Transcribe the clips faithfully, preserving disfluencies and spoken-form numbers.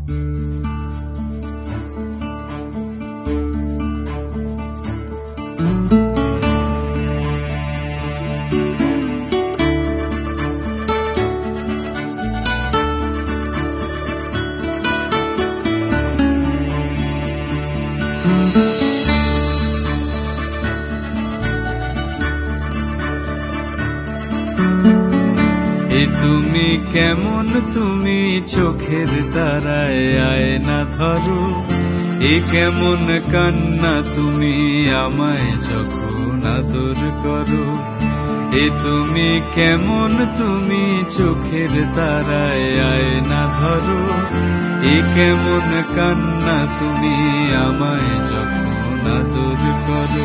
তুমি কেমন তুমি চোখের তারায় আয়না ধরো, এ কেমন কান্না তুমি আমায় যখন আদর করো। এ তুমি কেমন তুমি চোখের তারায় আয়না ধরো, এ কেমন কান্না তুমি আমায় যখন আদর করো।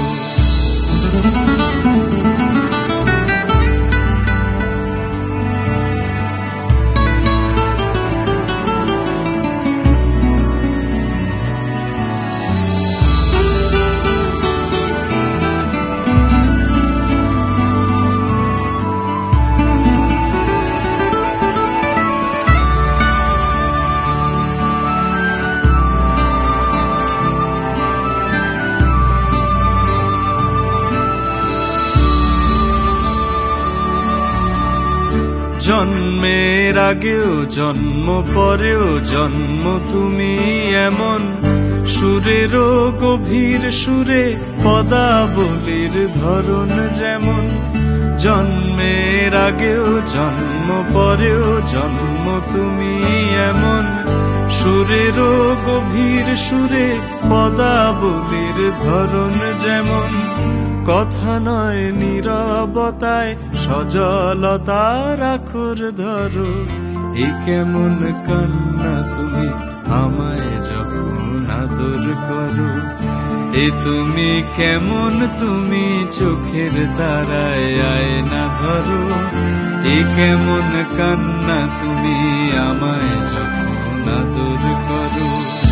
জন্মের আগেও জন্ম পরেও জন্ম তুমি এমন, সুরেরও গভীর সুরে পদাবলীর ধরন যেমন। জন্মের আগেও জন্ম পরেও জন্ম তুমি এমন, সুরেরও গভীর সুরে পদাবলীর ধরন যেমন। কথা নয় নীরবতায় সজলতার আখর ধরো, এ কেমন কান্না তুমি আমায় যখন আদর করো। এ তুমি কেমন তুমি চোখের তারায় আয়না ধরো, এ কেমন কান্না তুমি আমায় যখন আদর করো।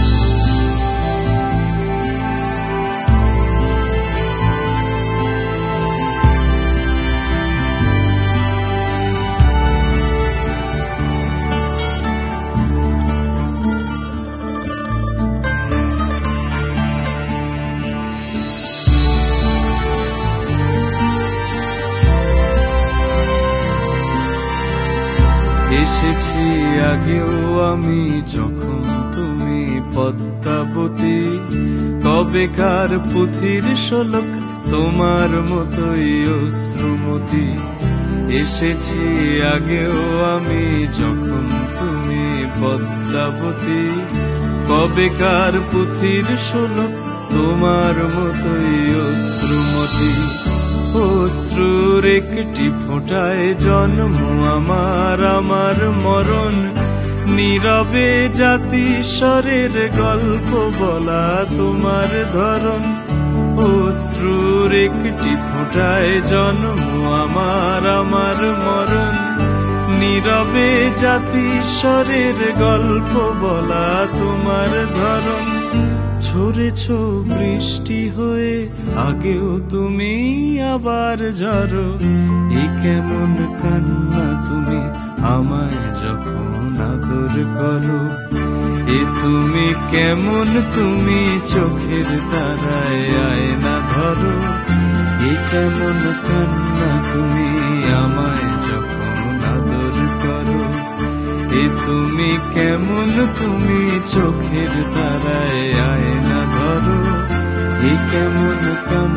এসেছি আগেও আমি যখন তুমি পদ্মাবতী, কবেকার পুথির শোলক তোমার মতোই অশ্রুমতি। এসেছি আগেও আমি যখন তুমি পদ্মাবতী, কবেকার পুথির শোলক তোমার মতোই অশ্রুমতি। অশ্রুর একটি ফোঁটায় জন্ম আমার আমার মরণ, নীরবে জাতিস্বরের গল্প বলা তোমার ধরন। অশ্রুর একটি ফোঁটায় জন্ম আমার আমার মরণ, নীরবে জাতিস্বরের গল্প বলা তোমার ধরন। ঝরেছ বৃষ্টি হয়ে আগেও তুমি আবার ঝরো, এ কেমন কান্না তুমি আমায় যখন আদর করো। এ তুমি কেমন তুমি চোখের তারায় আয়না ধরো, এ কেমন কান্না তুমি আমায় যখন আদর করো। এ তুমি কেমন তুমি চোখের তারায় আয়না ধরো, এ কেমন কান্না